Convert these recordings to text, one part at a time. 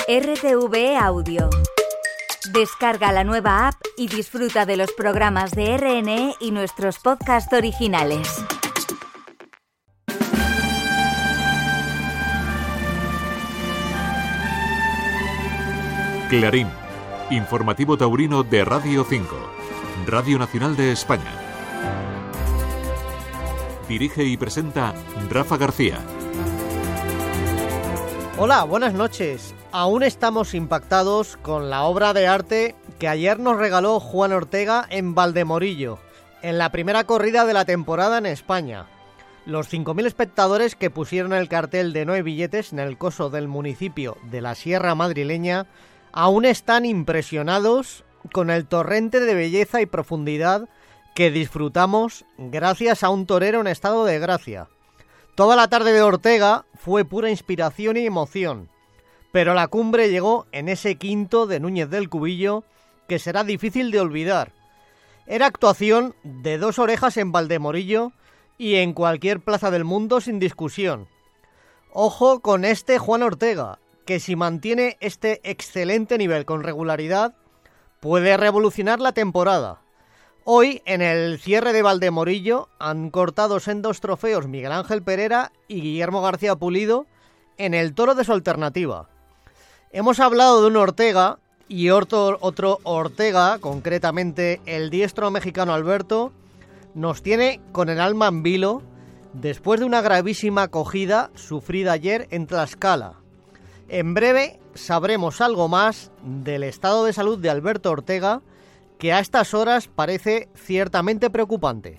RTV Audio. Descarga la nueva app y disfruta de los programas de RNE y nuestros podcasts originales. Clarín, informativo taurino de Radio 5, Radio Nacional de España. Dirige y presenta Rafa García. Hola, buenas noches. Aún estamos impactados con la obra de arte que ayer nos regaló Juan Ortega en Valdemorillo, en la primera corrida de la temporada en España. Los 5.000 espectadores que pusieron el cartel de No hay billetes en el coso del municipio de la Sierra Madrileña aún están impresionados con el torrente de belleza y profundidad que disfrutamos gracias a un torero en estado de gracia. Toda la tarde de Ortega fue pura inspiración y emoción, pero la cumbre llegó en ese quinto de Núñez del Cubillo que será difícil de olvidar. Era actuación de 2 orejas en Valdemorillo y en cualquier plaza del mundo sin discusión. Ojo con este Juan Ortega, que si mantiene este excelente nivel con regularidad, puede revolucionar la temporada. Hoy, en el cierre de Valdemorillo, han cortado sendos trofeos Miguel Ángel Pereira y Guillermo García Pulido en el toro de su alternativa. Hemos hablado de un Ortega y otro Ortega, concretamente el diestro mexicano Alberto, nos tiene con el alma en vilo después de una gravísima acogida sufrida ayer en Tlaxcala. En breve sabremos algo más del estado de salud de Alberto Ortega, que a estas horas parece ciertamente preocupante.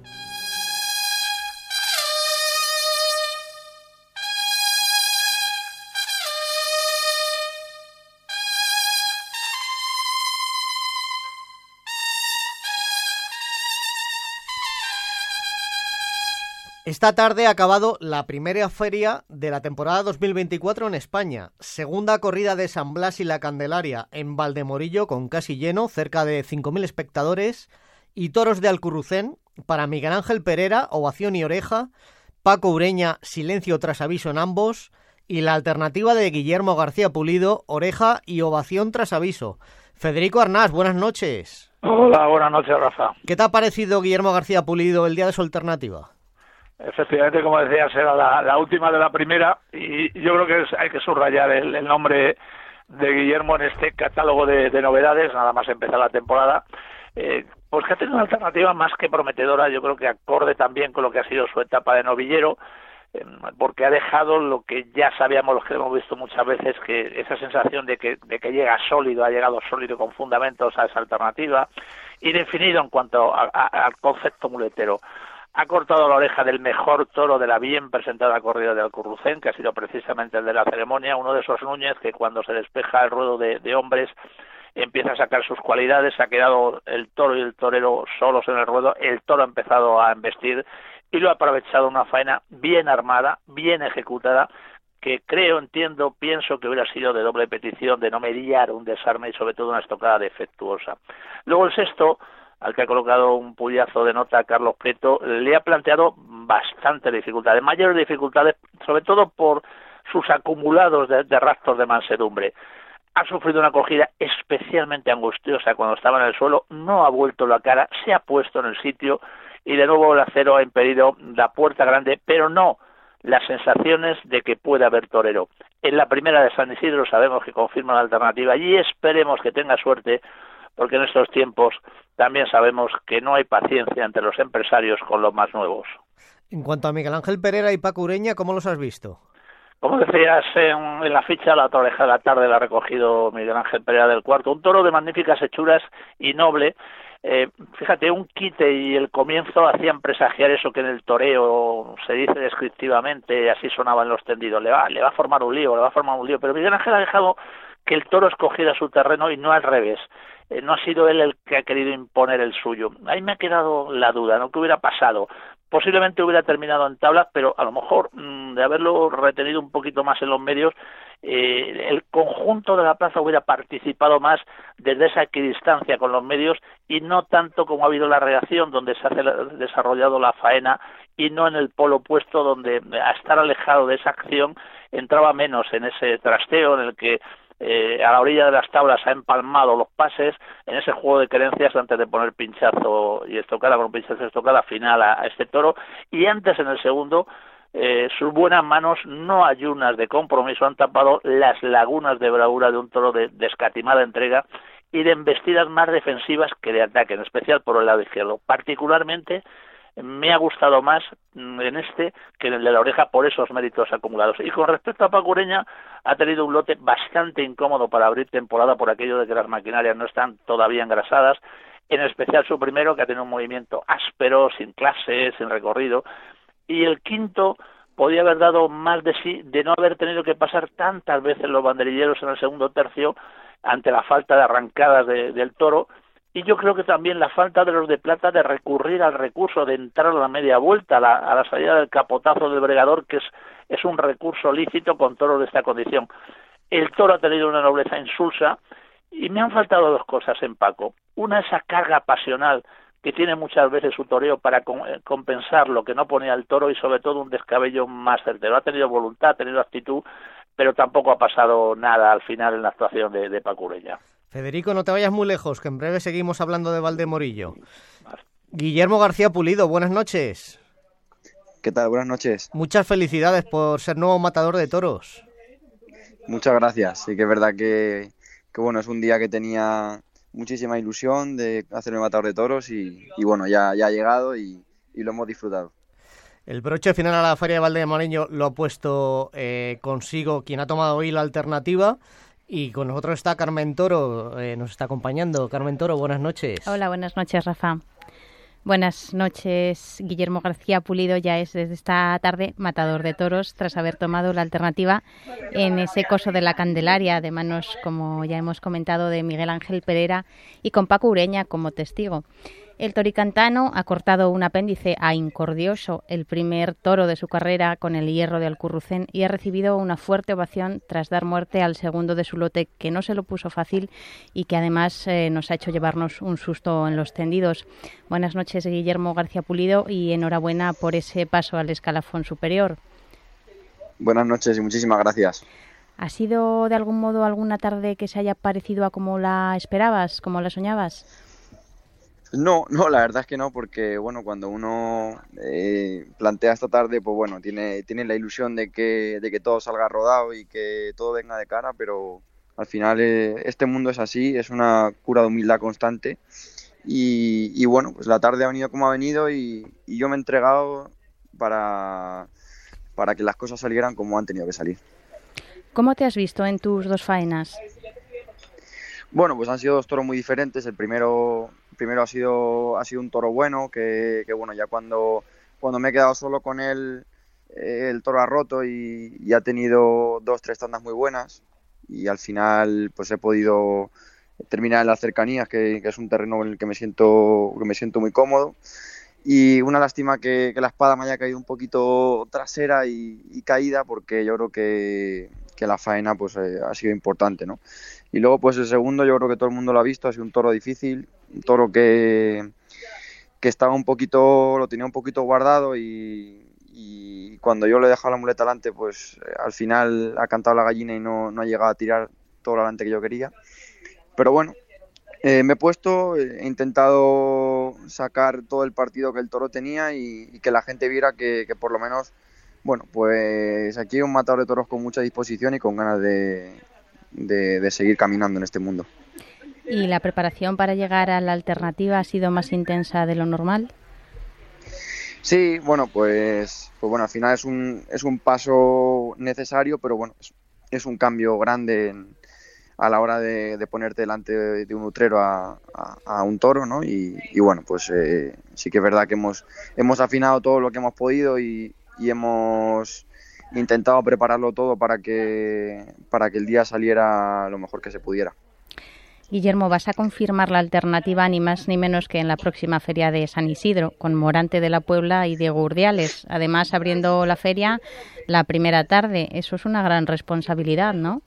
Esta tarde ha acabado la primera feria de la temporada 2024 en España. Segunda corrida de San Blas y la Candelaria en Valdemorillo con casi lleno, cerca de 5.000 espectadores. Y toros de Alcurrucén para Miguel Ángel Pereira, ovación y oreja. Paco Ureña, silencio tras aviso en ambos. Y la alternativa de Guillermo García Pulido, oreja y ovación tras aviso. Federico Arnás, buenas noches. Hola, buenas noches, Rafa. ¿Qué te ha parecido Guillermo García Pulido el día de su alternativa? Efectivamente, como decías, era la última de la primera y yo creo que hay que subrayar el nombre de Guillermo en este catálogo de novedades, nada más empezar la temporada, pues que ha tenido una alternativa más que prometedora, yo creo que acorde también con lo que ha sido su etapa de novillero, porque ha dejado lo que ya sabíamos, los que hemos visto muchas veces, que esa sensación de que llega sólido, ha llegado sólido con fundamentos a esa alternativa y definido en cuanto al concepto muletero. Ha cortado la oreja del mejor toro de la bien presentada corrida de Alcurrucén, que ha sido precisamente el de la ceremonia, uno de esos Núñez que cuando se despeja el ruedo de hombres empieza a sacar sus cualidades. Ha quedado el toro y el torero solos en el ruedo, el toro ha empezado a embestir y lo ha aprovechado una faena bien armada, bien ejecutada, que pienso que hubiera sido de doble petición, de no mediar un desarme y sobre todo una estocada defectuosa. Luego el sexto, al que ha colocado un puyazo de nota a Carlos Prieto, le ha planteado bastantes dificultades, mayores dificultades, sobre todo por sus acumulados de rastros de mansedumbre. Ha sufrido una acogida especialmente angustiosa cuando estaba en el suelo, no ha vuelto la cara, se ha puesto en el sitio y de nuevo el acero ha impedido la puerta grande, pero no las sensaciones de que puede haber torero. En la primera de San Isidro sabemos que confirma la alternativa y esperemos que tenga suerte, porque en estos tiempos también sabemos que no hay paciencia entre los empresarios con los más nuevos. En cuanto a Miguel Ángel Pereira y Paco Ureña, ¿cómo los has visto? Como decías, en la ficha, la otra oreja de la tarde la ha recogido Miguel Ángel Pereira del Cuarto, un toro de magníficas hechuras y noble. Fíjate, un quite y el comienzo hacían presagiar eso que en el toreo se dice descriptivamente, así sonaban los tendidos, le va a formar un lío, pero Miguel Ángel ha dejado que el toro escogiera su terreno y no al revés. No ha sido él el que ha querido imponer el suyo. Ahí me ha quedado la duda, ¿no? ¿Qué hubiera pasado? Posiblemente hubiera terminado en tablas, pero a lo mejor de haberlo retenido un poquito más en los medios, el conjunto de la plaza hubiera participado más desde esa equidistancia con los medios y no tanto como ha habido la reacción donde se ha desarrollado la faena y no en el polo opuesto donde a estar alejado de esa acción entraba menos en ese trasteo en el que a la orilla de las tablas ha empalmado los pases en ese juego de creencias antes de poner pinchazo y estocada con un pinchazo y estocada final a este toro, y antes en el segundo sus buenas manos no ayunas de compromiso han tapado las lagunas de bravura de un toro de escatimada entrega y de embestidas más defensivas que de ataque, en especial por el lado izquierdo. Particularmente me ha gustado más en este que en el de la oreja por esos méritos acumulados. Y con respecto a Paco Ureña, ha tenido un lote bastante incómodo para abrir temporada por aquello de que las maquinarias no están todavía engrasadas, en especial su primero, que ha tenido un movimiento áspero, sin clase, sin recorrido, y el quinto podía haber dado más de sí de no haber tenido que pasar tantas veces los banderilleros en el segundo tercio ante la falta de arrancadas del toro, y yo creo que también la falta de los de plata de recurrir al recurso de entrar a la media vuelta, a la salida del capotazo del bregador, que es un recurso lícito con toros de esta condición. El toro ha tenido una nobleza insulsa, y me han faltado dos cosas en Paco. Una, esa carga pasional que tiene muchas veces su toreo para compensar lo que no ponía el toro, y sobre todo un descabello más certero. Ha tenido voluntad, ha tenido actitud, pero tampoco ha pasado nada al final en la actuación de Paco Ureña. Federico, no te vayas muy lejos, que en breve seguimos hablando de Valdemorillo. Guillermo García Pulido, buenas noches. ¿Qué tal? Buenas noches. Muchas felicidades por ser nuevo matador de toros. Muchas gracias. Sí que es verdad que bueno, es un día que tenía muchísima ilusión de hacerme matador de toros y bueno, ya ha llegado y lo hemos disfrutado. El broche final a la Feria de Valdemorillo lo ha puesto consigo quien ha tomado hoy la alternativa. Y con nosotros está Carmen Toro, nos está acompañando. Carmen Toro, buenas noches. Hola, buenas noches, Rafa. Buenas noches. Guillermo García Pulido ya es desde esta tarde matador de toros tras haber tomado la alternativa en ese coso de la Candelaria de manos, como ya hemos comentado, de Miguel Ángel Pereira y con Paco Ureña como testigo. El toricantano ha cortado un apéndice a Incordioso, el primer toro de su carrera con el hierro de Alcurrucén, y ha recibido una fuerte ovación tras dar muerte al segundo de su lote, que no se lo puso fácil y que además nos ha hecho llevarnos un susto en los tendidos. Buenas noches, Guillermo García Pulido, y enhorabuena por ese paso al escalafón superior. Buenas noches y muchísimas gracias. ¿Ha sido de algún modo alguna tarde que se haya parecido a como la esperabas, como la soñabas? No, la verdad es que no, porque bueno, cuando uno plantea esta tarde, pues bueno, tiene la ilusión de que todo salga rodado y que todo venga de cara, pero al final este mundo es así, es una cura de humildad constante y bueno, pues la tarde ha venido como ha venido y yo me he entregado para que las cosas salieran como han tenido que salir. ¿Cómo te has visto en tus dos faenas? Bueno, pues han sido dos toros muy diferentes. El primero ha sido un toro bueno, que bueno, ya cuando me he quedado solo con él, el toro ha roto y ha tenido 2-3 tandas muy buenas y al final pues he podido terminar en las cercanías, que es un terreno en el que me siento muy cómodo. Y una lástima que la espada me haya caído un poquito trasera y caída, porque yo creo que la faena pues ha sido importante, ¿no? Y luego pues el segundo, yo creo que todo el mundo lo ha visto, ha sido un toro difícil, un toro que estaba lo tenía un poquito guardado y cuando yo le he dejado la muleta adelante, pues al final ha cantado la gallina y no ha llegado a tirar todo lo adelante que yo quería. Pero bueno, me he puesto, he intentado sacar todo el partido que el toro tenía y que la gente viera que por lo menos, bueno, pues aquí hay un matador de toros con mucha disposición y con ganas de seguir caminando en este mundo. ¿Y la preparación para llegar a la alternativa ha sido más intensa de lo normal? Sí, bueno, pues bueno, al final es un paso necesario, pero bueno, es un cambio grande a la hora de ponerte delante de un utrero a un toro, ¿no? Y bueno, pues sí que es verdad que hemos afinado todo lo que hemos podido y hemos intentado prepararlo todo para que el día saliera lo mejor que se pudiera. Guillermo, vas a confirmar la alternativa ni más ni menos que en la próxima feria de San Isidro, con Morante de la Puebla y Diego Urdiales. Además, abriendo la feria la primera tarde. Eso es una gran responsabilidad, ¿no?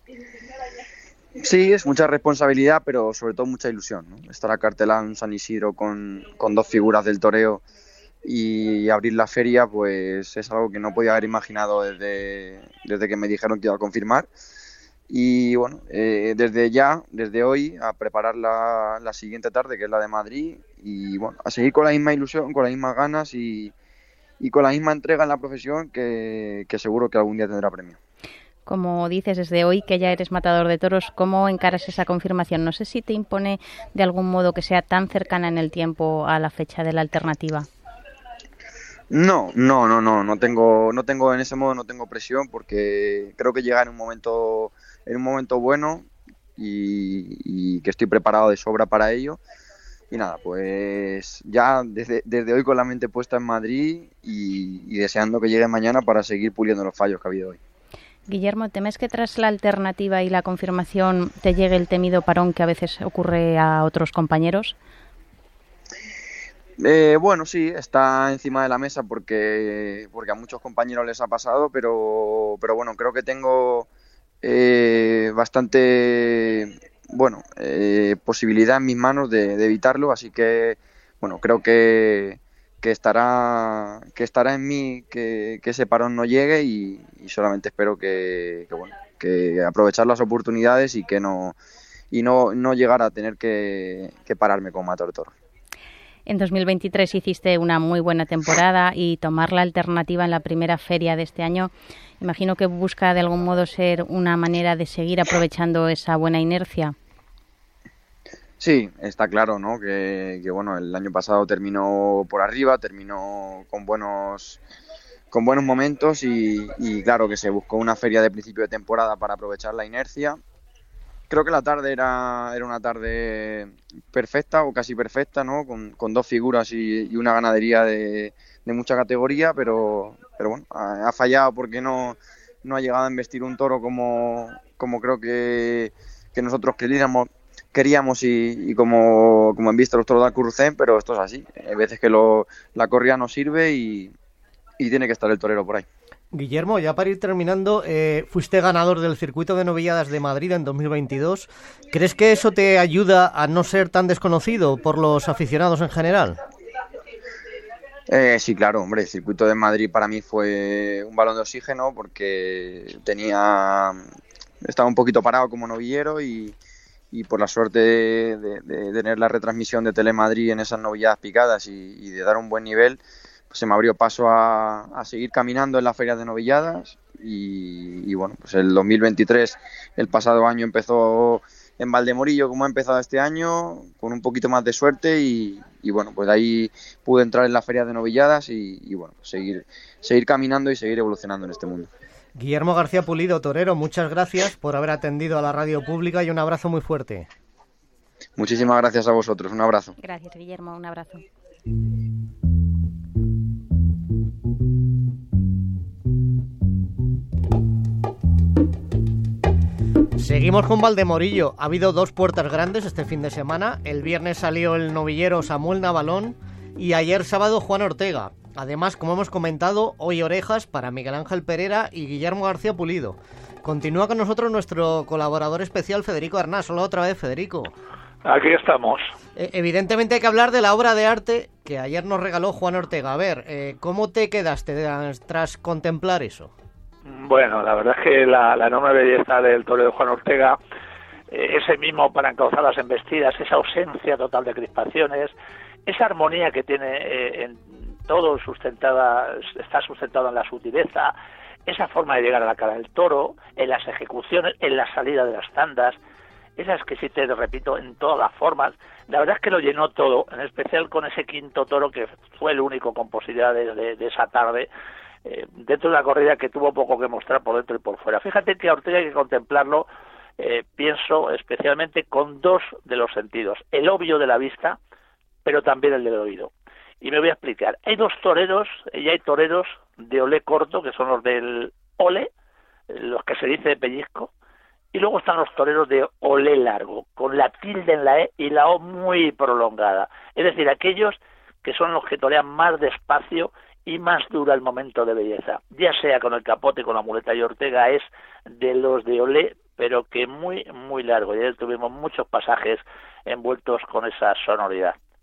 Sí, es mucha responsabilidad, pero sobre todo mucha ilusión, ¿no? Estar acartelado en San Isidro con dos figuras del toreo y abrir la feria, pues es algo que no podía haber imaginado desde que me dijeron que iba a confirmar. Y bueno, desde hoy, a preparar la siguiente tarde, que es la de Madrid, y bueno, a seguir con la misma ilusión, con las mismas ganas y con la misma entrega en la profesión que seguro que algún día tendrá premio. Como dices, desde hoy que ya eres matador de toros, ¿cómo encaras esa confirmación? No sé si te impone de algún modo que sea tan cercana en el tiempo a la fecha de la alternativa. No tengo en ese modo, no tengo presión, porque creo que llega en un momento bueno y que estoy preparado de sobra para ello. Y nada, pues ya desde hoy con la mente puesta en Madrid y deseando que llegue mañana para seguir puliendo los fallos que ha habido hoy. Guillermo, ¿temes que tras la alternativa y la confirmación te llegue el temido parón que a veces ocurre a otros compañeros? Bueno, sí, está encima de la mesa porque a muchos compañeros les ha pasado, pero bueno, creo que tengo bastante posibilidad en mis manos de evitarlo, así que bueno, creo que estará en mí que ese parón no llegue y solamente espero que aprovechar las oportunidades y no llegar a tener que pararme como matador de toros. En 2023 hiciste una muy buena temporada y tomar la alternativa en la primera feria de este año, imagino que busca de algún modo ser una manera de seguir aprovechando esa buena inercia. Sí, está claro, ¿no? Que bueno, el año pasado terminó por arriba, terminó con buenos momentos y claro que se buscó una feria de principio de temporada para aprovechar la inercia. Creo que la tarde era una tarde perfecta o casi perfecta, ¿no? Con dos figuras y una ganadería de mucha categoría, pero bueno, ha fallado porque no ha llegado a embestir un toro como creo que nosotros queríamos y como han visto los toros de Alcurrucén, pero esto es así. Hay veces que la corrida no sirve y tiene que estar el torero por ahí. Guillermo, ya para ir terminando, fuiste ganador del circuito de novilladas de Madrid en 2022. ¿Crees que eso te ayuda a no ser tan desconocido por los aficionados en general? Sí, claro, hombre, el circuito de Madrid para mí fue un balón de oxígeno porque estaba un poquito parado como novillero y por la suerte de tener la retransmisión de Telemadrid en esas novilladas picadas y de dar un buen nivel, se me abrió paso a seguir caminando en las ferias de novilladas y bueno, pues el 2023, el pasado año, empezó en Valdemorillo como ha empezado este año, con un poquito más de suerte y bueno, pues ahí pude entrar en las ferias de novilladas y bueno, pues seguir caminando y seguir evolucionando en este mundo. Guillermo García Pulido, torero, muchas gracias por haber atendido a la radio pública y un abrazo muy fuerte. Muchísimas gracias a vosotros, un abrazo. Gracias, Guillermo, un abrazo. Seguimos con Valdemorillo. Ha habido dos puertas grandes este fin de semana. El viernes salió el novillero Samuel Navalón y ayer sábado Juan Ortega. Además, como hemos comentado, hoy orejas para Miguel Ángel Pereira y Guillermo García Pulido. Continúa con nosotros nuestro colaborador especial Federico Arnaz. Hola otra vez, Federico. Aquí estamos. Evidentemente hay que hablar de la obra de arte que ayer nos regaló Juan Ortega. A ver, ¿cómo te quedaste tras contemplar eso? Bueno, la verdad es que la enorme belleza del toreo de Juan Ortega, ese mismo para encauzar las embestidas, esa ausencia total de crispaciones, esa armonía que tiene en todo está sustentado en la sutileza, esa forma de llegar a la cara del toro, en las ejecuciones, en la salida de las tandas, esa exquisitez, repito, en todas las formas. La verdad es que lo llenó todo, en especial con ese quinto toro que fue el único con posibilidades de esa tarde, dentro de una corrida que tuvo poco que mostrar por dentro y por fuera. Fíjate que a Ortega hay que contemplarlo, pienso especialmente con dos de los sentidos, el obvio de la vista, pero también el del oído. Y me voy a explicar. Hay dos toreros, y hay toreros de olé corto, que son los del ole, los que se dice de pellizco, y luego están los toreros de olé largo, con la tilde en la E y la O muy prolongada. Es decir, aquellos que son los que torean más despacio y más dura el momento de belleza, ya sea con el capote, con la muleta, y Ortega es de los de olé, pero que muy, muy largo. Y ayer tuvimos muchos pasajes envueltos con esa sonoridad.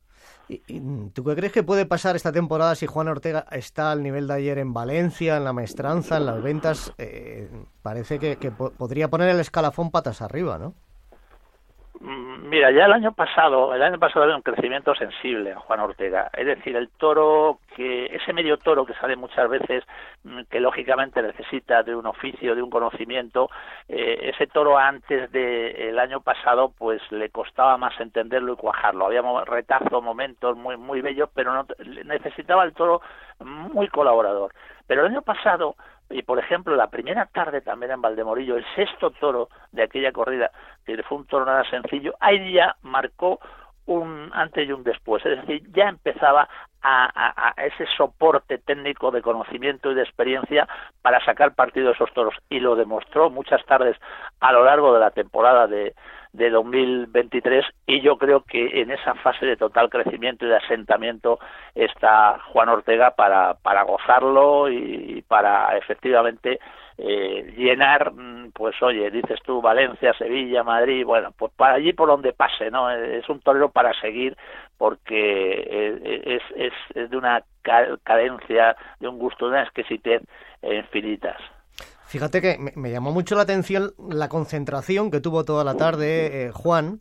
¿Tú qué crees que puede pasar esta temporada si Juan Ortega está al nivel de ayer en Valencia, en la maestranza, en las ventas? Parece que podría poner el escalafón patas arriba, ¿no? Mira, ya el año pasado había un crecimiento sensible en Juan Ortega. Es decir, el toro, ese medio toro que sale muchas veces, que lógicamente necesita de un oficio, de un conocimiento, ese toro antes del año pasado, pues le costaba más entenderlo y cuajarlo. Había retazos, momentos muy bellos, pero no necesitaba el toro muy colaborador. Pero el año pasado, y por ejemplo la primera tarde también en Valdemorillo, el sexto toro de aquella corrida, que fue un toro nada sencillo, ahí ya marcó un antes y un después, es decir, ya empezaba a ese soporte técnico de conocimiento y de experiencia para sacar partido de esos toros, y lo demostró muchas tardes a lo largo de la temporada de 2023, y yo creo que en esa fase de total crecimiento y de asentamiento está Juan Ortega para gozarlo y para efectivamente llenar, pues oye, dices tú, Valencia, Sevilla, Madrid, bueno, pues para allí por donde pase, ¿no? Es un torero para seguir, porque es de una cadencia, de un gusto, de una exquisitez infinitas. Fíjate que me llamó mucho la atención la concentración que tuvo toda la tarde Juan,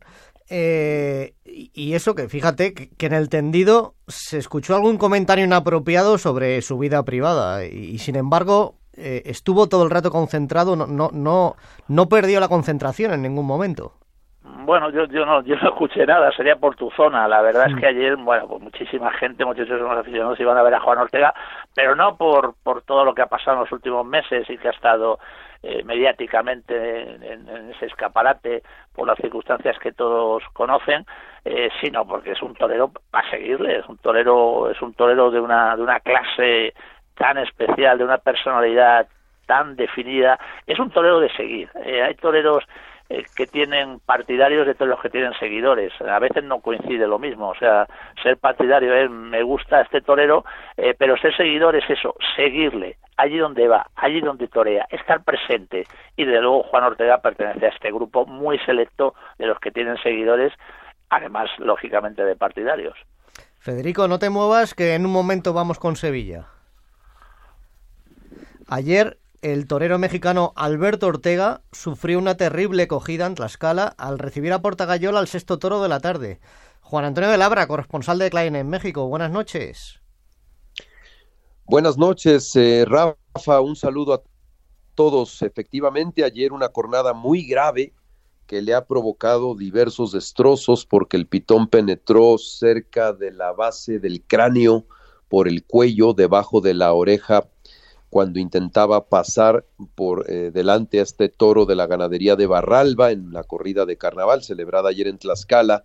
y eso que fíjate que en el tendido se escuchó algún comentario inapropiado sobre su vida privada, y sin embargo estuvo todo el rato concentrado, no perdió la concentración en ningún momento. Bueno, yo no escuché nada, sería por tu zona. La verdad es que ayer, bueno, pues muchísima gente, muchísimos aficionados iban a ver a Juan Ortega, pero no por todo lo que ha pasado en los últimos meses y que ha estado mediáticamente en ese escaparate por las circunstancias que todos conocen, sino porque es un torero para seguirle, es un torero de una clase tan especial, de una personalidad tan definida, es un torero de seguir. Hay toreros que tienen partidarios de todos los que tienen seguidores. A veces no coincide lo mismo, o sea, ser partidario es me gusta este torero, pero ser seguidor es eso, seguirle, allí donde va, allí donde torea, estar presente, y desde luego Juan Ortega pertenece a este grupo muy selecto de los que tienen seguidores, además, lógicamente, de partidarios. Federico, no te muevas, que en un momento vamos con Sevilla. Ayer el torero mexicano Alberto Ortega sufrió una terrible cogida en Tlaxcala al recibir a Portagayola al sexto toro de la tarde. Juan Antonio de Labra, corresponsal de Clarín en México. Buenas noches. Buenas noches, Rafa. Un saludo a todos. Efectivamente, ayer una cornada muy grave que le ha provocado diversos destrozos porque el pitón penetró cerca de la base del cráneo, por el cuello, debajo de la oreja, cuando intentaba pasar por delante a este toro de la ganadería de Barralba en la corrida de carnaval celebrada ayer en Tlaxcala,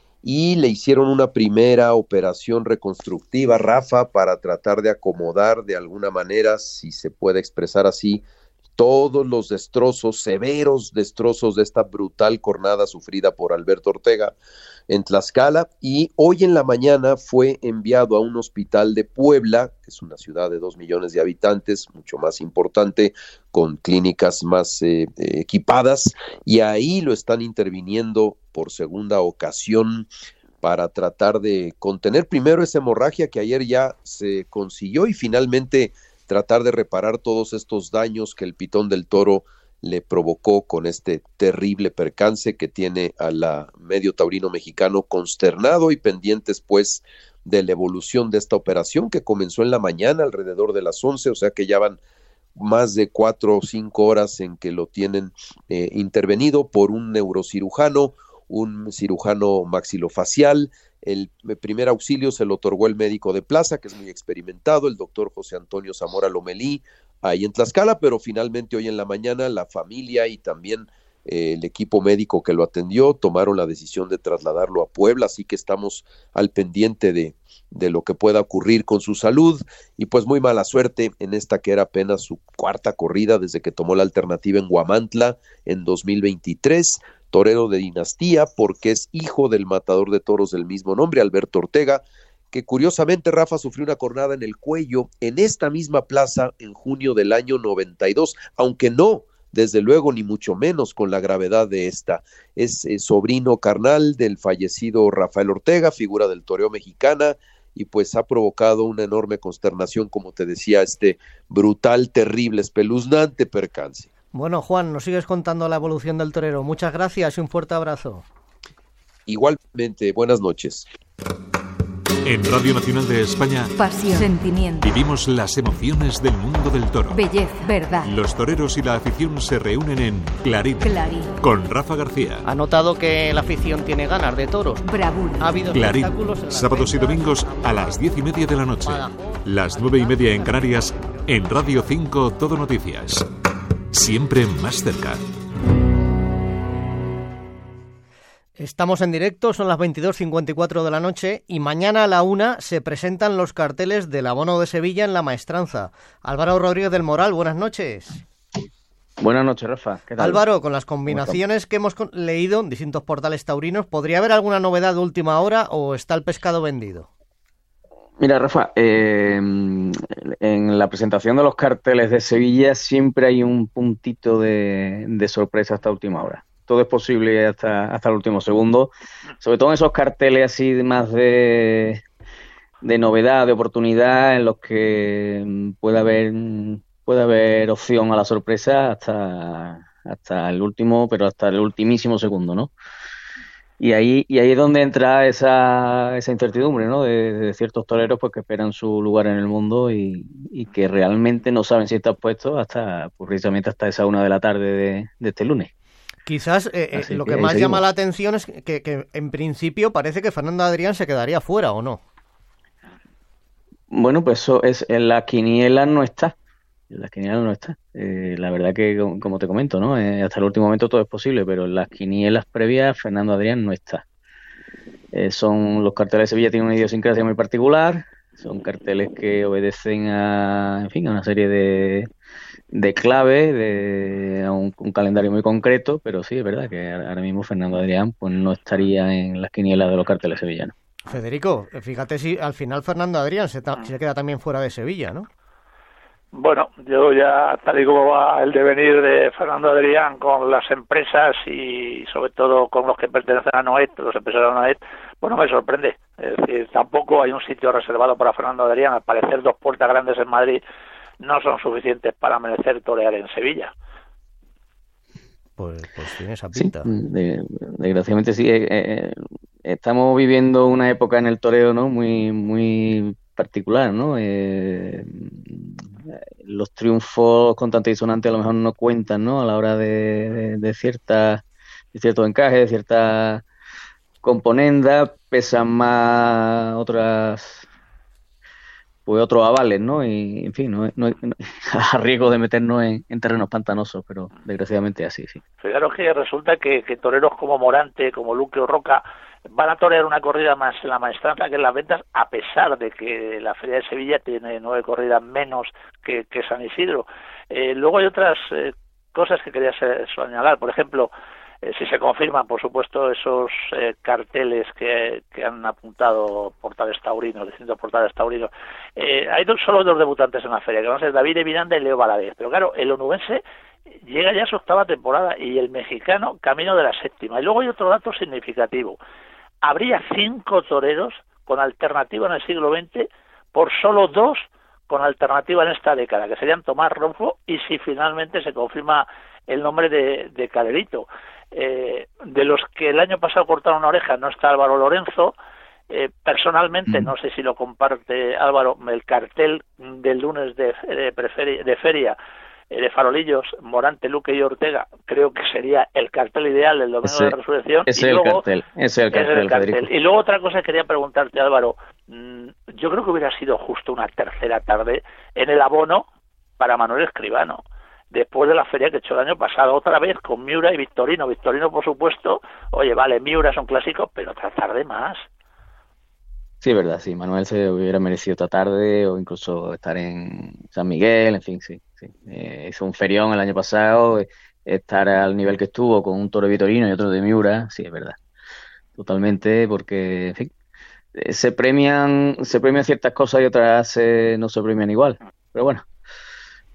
y le hicieron una primera operación reconstructiva, Rafa, para tratar de acomodar de alguna manera, si se puede expresar así, todos los destrozos, severos destrozos de esta brutal cornada sufrida por Alberto Ortega en Tlaxcala, y hoy en la mañana fue enviado a un hospital de Puebla, que es una ciudad de 2 millones de habitantes, mucho más importante, con clínicas más equipadas, y ahí lo están interviniendo por segunda ocasión para tratar de contener primero esa hemorragia que ayer ya se consiguió, y finalmente tratar de reparar todos estos daños que el pitón del toro le provocó con este terrible percance que tiene a la medio taurino mexicano consternado y pendientes pues de la evolución de esta operación que comenzó en la mañana alrededor de las 11, o sea que ya van más de 4 o 5 horas en que lo tienen intervenido por un neurocirujano, un cirujano maxilofacial. El primer auxilio se lo otorgó el médico de plaza, que es muy experimentado, el doctor José Antonio Zamora Lomelí, ahí en Tlaxcala, pero finalmente hoy en la mañana la familia y también el equipo médico que lo atendió tomaron la decisión de trasladarlo a Puebla, así que estamos al pendiente de lo que pueda ocurrir con su salud, y pues muy mala suerte en esta que era apenas su cuarta corrida desde que tomó la alternativa en Huamantla en 2023, torero de dinastía porque es hijo del matador de toros del mismo nombre, Alberto Ortega, que curiosamente, Rafa, sufrió una cornada en el cuello en esta misma plaza en junio del año 92, aunque no desde luego, ni mucho menos con la gravedad de esta. Es sobrino carnal del fallecido Rafael Ortega, figura del toreo mexicana, y pues ha provocado una enorme consternación, como te decía, este brutal, terrible, espeluznante percance. Bueno, Juan, nos sigues contando la evolución del torero. Muchas gracias y un fuerte abrazo. Igualmente, buenas noches. En Radio Nacional de España, pasión, sentimiento, vivimos las emociones del mundo del toro. belleza, verdad. Los toreros y la afición se reúnen en Clarín, con Rafa García. Ha notado que la afición tiene ganas de toros. Bravura. Ha habido Clarín, espectáculos en las sábados y ventas, domingos a las 10:30 de la noche. Las 9:30 en Canarias, en Radio 5 Todo Noticias. Siempre más cerca. Estamos en directo, son las 22:54 de la noche y mañana a la 1 se presentan los carteles del abono de Sevilla en La Maestranza. Álvaro Rodríguez del Moral, buenas noches. Buenas noches, Rafa. ¿Qué tal? Álvaro, con las combinaciones que hemos leído en distintos portales taurinos, ¿podría haber alguna novedad de última hora o está el pescado vendido? Mira, Rafa, en la presentación de los carteles de Sevilla siempre hay un puntito de sorpresa hasta última hora. Todo es posible hasta el último segundo, sobre todo en esos carteles así más de novedad, de oportunidad, en los que puede haber opción a la sorpresa hasta el último, pero hasta el ultimísimo segundo, ¿no? Y ahí es donde entra esa incertidumbre, ¿no? De ciertos toreros pues que esperan su lugar en el mundo y que realmente no saben si están puestos precisamente hasta esa 1 de la tarde de este lunes. Quizás lo que más llama la atención es que en principio parece que Fernando Adrián se quedaría fuera, ¿o no? Bueno, pues eso es en las quinielas no está. La verdad que, como te comento, ¿no? Hasta el último momento todo es posible, pero en las quinielas previas Fernando Adrián no está. Los carteles de Sevilla tienen una idiosincrasia muy particular, son carteles que obedecen a una serie de claves, a un calendario muy concreto, pero sí, es verdad que ahora mismo Fernando Adrián pues no estaría en las quinielas de los carteles sevillanos. Federico, fíjate si al final Fernando Adrián se queda también fuera de Sevilla, ¿no? Bueno, yo ya, tal y como va el devenir de Fernando Adrián con las empresas y sobre todo con los que pertenecen a Noet, los empresarios de Noet, pues no me sorprende. Es decir, tampoco hay un sitio reservado para Fernando Adrián. Al parecer 2 puertas grandes en Madrid no son suficientes para merecer torear en Sevilla. Pues tiene esa pinta. Sí, desgraciadamente sí. Estamos viviendo una época en el toreo, ¿no? Muy, muy particular, ¿no? Los triunfos con tanta disonante a lo mejor no cuentan, ¿no? A la hora de cierto encaje, de cierta componenda, pesan más otros avales, ¿no? Y, en fin, no, a riesgo de meternos en terrenos pantanosos, pero desgraciadamente así, sí. Fijaros que resulta que toreros como Morante, como Luque o Roca, van a torear una corrida más en la Maestranza que en las ventas, a pesar de que la Feria de Sevilla tiene 9 corridas menos que San Isidro. Luego hay otras cosas que quería señalar. Por ejemplo, si se confirman, por supuesto, esos carteles que han apuntado portales taurinos, distintos portales taurinos. Hay solo 2 debutantes en la feria, que van a ser David Miranda y Leo Valadez. Pero claro, el onubense llega ya a su 8ª temporada y el mexicano camino de la 7ª. Y luego hay otro dato significativo. Habría 5 toreros con alternativa en el siglo XX por solo 2 con alternativa en esta década, que serían Tomás Ronfo y si finalmente se confirma el nombre de Calerito. De los que el año pasado cortaron una oreja no está Álvaro Lorenzo. Personalmente, no sé si lo comparte Álvaro, el cartel del lunes de feria de farolillos, Morante, Luque y Ortega, creo que sería el cartel ideal del domingo de resurrección. Es el cartel. Y luego otra cosa que quería preguntarte, Álvaro, yo creo que hubiera sido justo una tercera tarde en el abono para Manuel Escribano, después de la feria que echó el año pasado, otra vez con Miura y Victorino. Victorino, por supuesto, oye, vale, Miura son clásicos, pero otra tarde más. Sí, es verdad, sí. Manuel se hubiera merecido otra tarde o incluso estar en San Miguel, en fin, sí. Hizo un ferión el año pasado, estar al nivel que estuvo con un toro de Victorino y otro de Miura, sí, es verdad. Totalmente, porque, en fin, se premian ciertas cosas y otras no se premian igual. Pero bueno,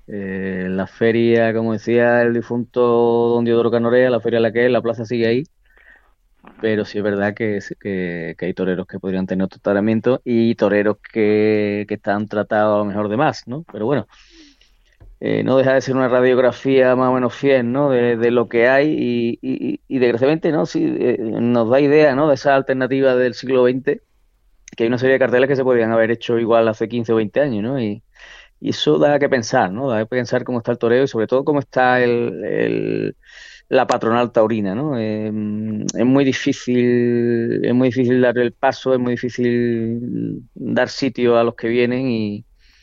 La feria, como decía el difunto don Diodoro Canorea, la feria la que es, la plaza sigue ahí, pero sí es verdad que hay toreros que podrían tener otro tratamiento y toreros que están tratados a lo mejor de más, ¿no? Pero bueno, no deja de ser una radiografía más o menos fiel, ¿no? De lo que hay y desgraciadamente, ¿no? Sí, nos da idea, ¿no? De esa alternativa del siglo XX, que hay una serie de carteles que se podrían haber hecho igual hace 15 o 20 años, ¿no? Y eso da que pensar, ¿no? Da que pensar cómo está el toreo y sobre todo cómo está la patronal taurina, ¿no? Es muy difícil dar el paso, es muy difícil dar sitio a los que vienen y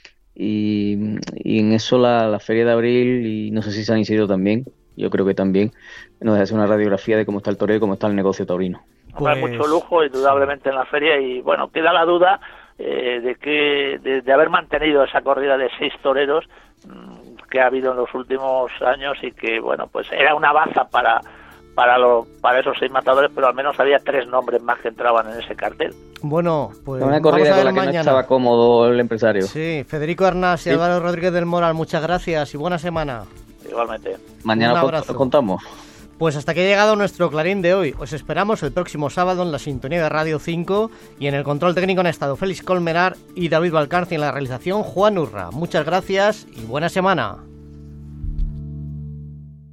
en eso la Feria de Abril, y no sé si San Isidro también, yo creo que también, nos hace una radiografía de cómo está el toreo y cómo está el negocio taurino. Hay mucho lujo, indudablemente, en la feria, y bueno, queda la duda de haber mantenido esa corrida de 6 toreros que ha habido en los últimos años y que, bueno, pues era una baza para esos 6 matadores, pero al menos había 3 nombres más que entraban en ese cartel. Bueno, pues una corrida con la que mañana. No estaba cómodo el empresario. Sí, Federico Arnás y Álvaro Rodríguez del Moral, muchas gracias y buena semana. Igualmente. Mañana os contamos. Pues hasta aquí ha llegado nuestro Clarín de hoy. Os esperamos el próximo sábado en la sintonía de Radio 5 y en el control técnico han estado Félix Colmenar y David Valcarce, en la realización Juan Urra. Muchas gracias y buena semana.